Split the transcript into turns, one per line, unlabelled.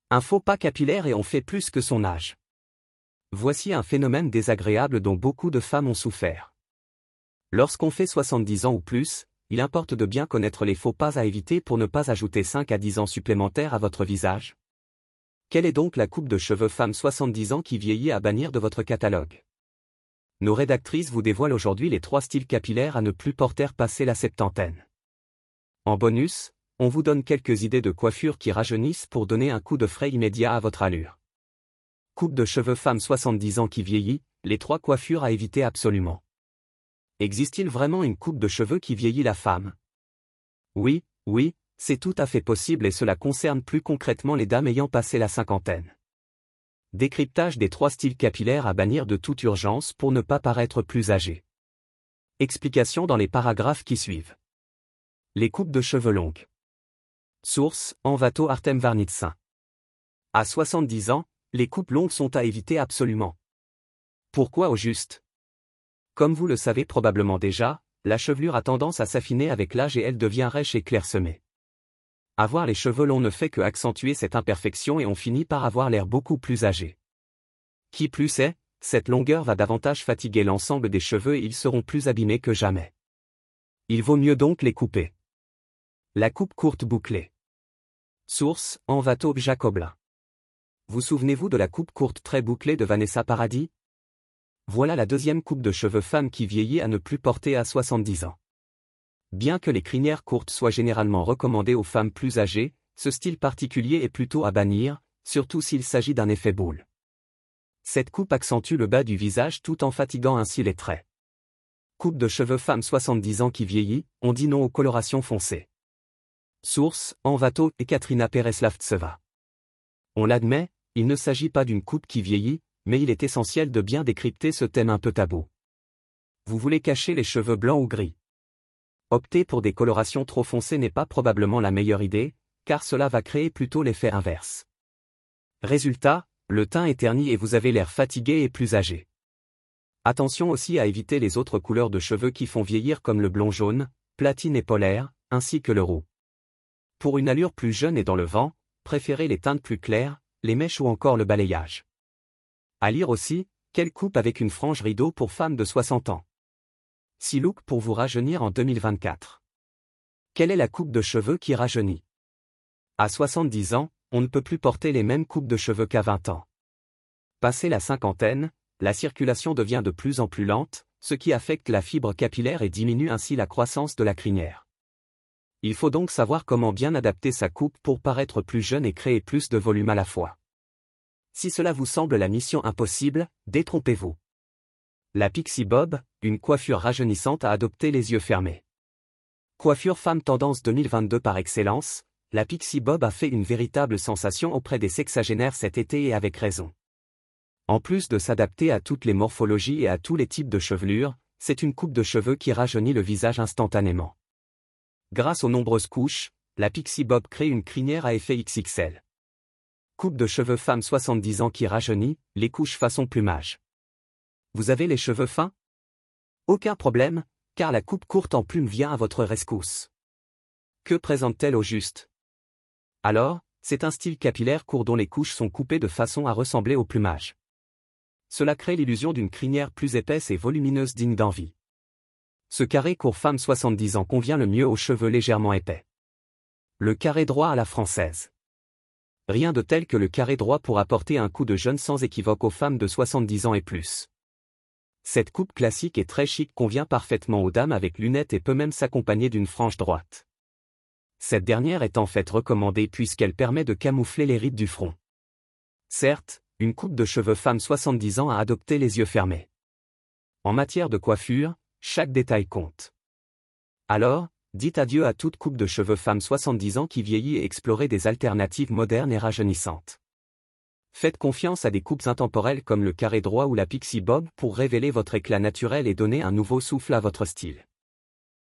Un faux pas capillaire et on fait plus que son âge. Voici un phénomène désagréable dont beaucoup de femmes ont souffert. Lorsqu'on fait 70 ans ou plus, il importe de bien connaître les faux pas à éviter pour ne pas ajouter 5 à 10 ans supplémentaires à votre visage. Quelle est donc la coupe de cheveux femme 70 ans qui vieillit à bannir de votre catalogue? Nos rédactrices vous dévoilent aujourd'hui les 3 styles capillaires à ne plus porter passer la septantaine. En bonus, on vous donne quelques idées de coiffures qui rajeunissent pour donner un coup de frais immédiat à votre allure. Coupe de cheveux femme 70 ans qui vieillit, les 3 coiffures à éviter absolument. Existe-t-il vraiment une coupe de cheveux qui vieillit la femme? Oui, c'est tout à fait possible et cela concerne plus concrètement les dames ayant passé la cinquantaine. Décryptage des 3 styles capillaires à bannir de toute urgence pour ne pas paraître plus âgé. Explication dans les paragraphes qui suivent. Les coupes de cheveux longues. Source, Envato Artem Varnitsin. À 70 ans, les coupes longues sont à éviter absolument. Pourquoi au juste? Comme vous le savez probablement déjà, la chevelure a tendance à s'affiner avec l'âge et elle devient rêche et clairsemée. Avoir les cheveux longs ne fait que accentuer cette imperfection et on finit par avoir l'air beaucoup plus âgé. Qui plus est, cette longueur va davantage fatiguer l'ensemble des cheveux et ils seront plus abîmés que jamais. Il vaut mieux donc les couper. La coupe courte bouclée. Source, Envato Jacoblin. Vous souvenez-vous de la coupe courte très bouclée de Vanessa Paradis? Voilà la deuxième coupe de cheveux femme qui vieillit à ne plus porter à 70 ans. Bien que les crinières courtes soient généralement recommandées aux femmes plus âgées, ce style particulier est plutôt à bannir, surtout s'il s'agit d'un effet boule. Cette coupe accentue le bas du visage tout en fatiguant ainsi les traits. Coupe de cheveux femme 70 ans qui vieillit, on dit non aux colorations foncées. Source, Envato et Katrina Pereslavtseva. On l'admet, il ne s'agit pas d'une coupe qui vieillit, mais il est essentiel de bien décrypter ce thème un peu tabou. Vous voulez cacher les cheveux blancs ou gris? Opter pour des colorations trop foncées n'est pas probablement la meilleure idée, car cela va créer plutôt l'effet inverse. Résultat, le teint est terni et vous avez l'air fatigué et plus âgé. Attention aussi à éviter les autres couleurs de cheveux qui font vieillir comme le blond jaune, platine et polaire, ainsi que le roux. Pour une allure plus jeune et dans le vent, préférez les teintes plus claires, les mèches ou encore le balayage. À lire aussi, quelle coupe avec une frange rideau pour femmes de 60 ans? 6 looks pour vous rajeunir en 2024. Quelle est la coupe de cheveux qui rajeunit? À 70 ans, on ne peut plus porter les mêmes coupes de cheveux qu'à 20 ans. Passé la cinquantaine, la circulation devient de plus en plus lente, ce qui affecte la fibre capillaire et diminue ainsi la croissance de la crinière. Il faut donc savoir comment bien adapter sa coupe pour paraître plus jeune et créer plus de volume à la fois. Si cela vous semble la mission impossible, détrompez-vous. La Pixie Bob, une coiffure rajeunissante à adopter les yeux fermés. Coiffure femme tendance 2022 par excellence, la Pixie Bob a fait une véritable sensation auprès des sexagénaires cet été et avec raison. En plus de s'adapter à toutes les morphologies et à tous les types de chevelure, c'est une coupe de cheveux qui rajeunit le visage instantanément. Grâce aux nombreuses couches, la Pixie Bob crée une crinière à effet XXL. Coupe de cheveux femme 70 ans qui rajeunit, les couches façon plumage. Vous avez les cheveux fins? Aucun problème, car la coupe courte en plume vient à votre rescousse. Que présente-t-elle au juste? Alors, c'est un style capillaire court dont les couches sont coupées de façon à ressembler au plumage. Cela crée l'illusion d'une crinière plus épaisse et volumineuse digne d'envie. Ce carré court femme 70 ans convient le mieux aux cheveux légèrement épais. Le carré droit à la française. Rien de tel que le carré droit pour apporter un coup de jeune sans équivoque aux femmes de 70 ans et plus. Cette coupe classique et très chic convient parfaitement aux dames avec lunettes et peut même s'accompagner d'une frange droite. Cette dernière est en fait recommandée puisqu'elle permet de camoufler les rides du front. Certes, une coupe de cheveux femme 70 ans à adopter les yeux fermés. En matière de coiffure, chaque détail compte. Alors, dites adieu à toute coupe de cheveux femme 70 ans qui vieillit et explorez des alternatives modernes et rajeunissantes. Faites confiance à des coupes intemporelles comme le carré droit ou la Pixie Bob pour révéler votre éclat naturel et donner un nouveau souffle à votre style.